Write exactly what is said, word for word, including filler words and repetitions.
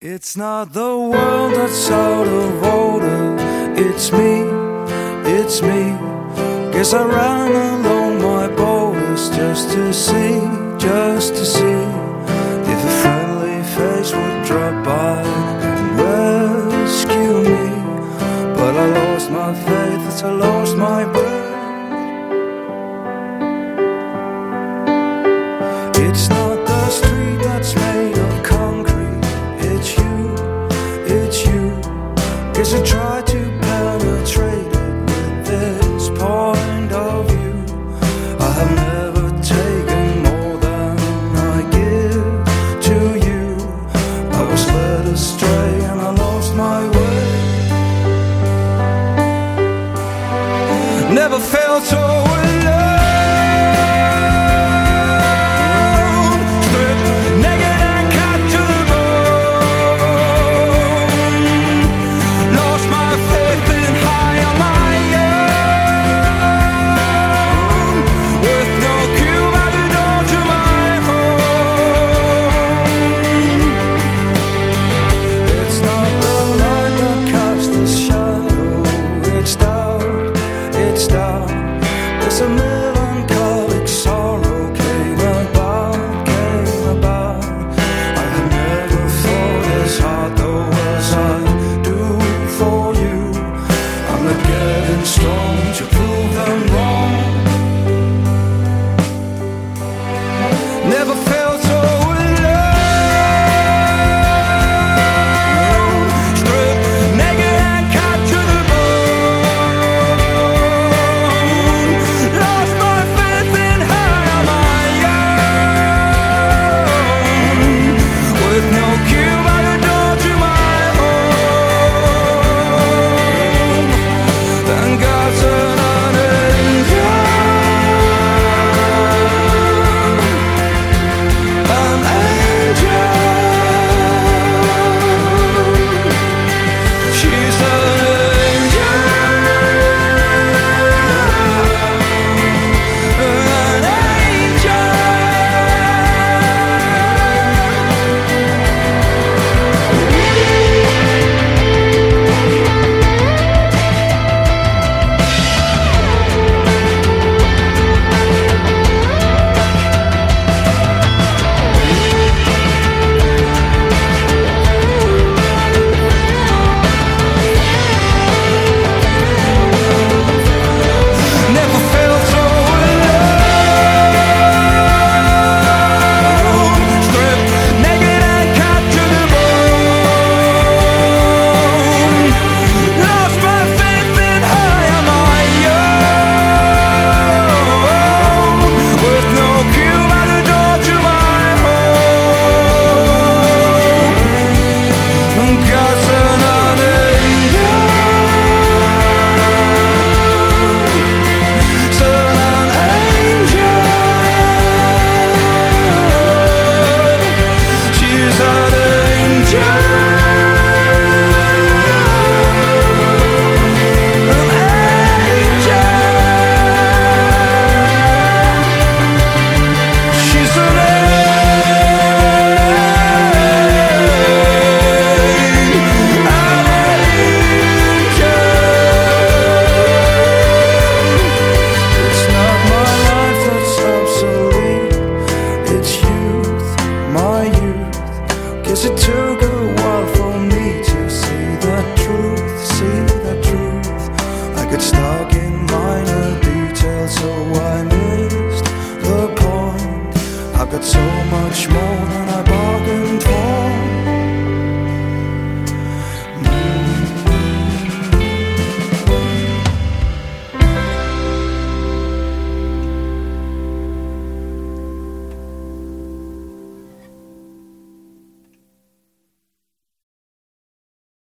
It's not the world that's out of order, it's me, it's me. Guess I ran along my borders just to see, just to see if a friendly face would drop by and rescue me. But I lost my faith as I lost my breath. It's not the street that's made of concrete, it's you, it's you. Guess I tried to penetrate it with this point of view. I have never taken more than I give to you. I was led astray and I lost my way. Never felt so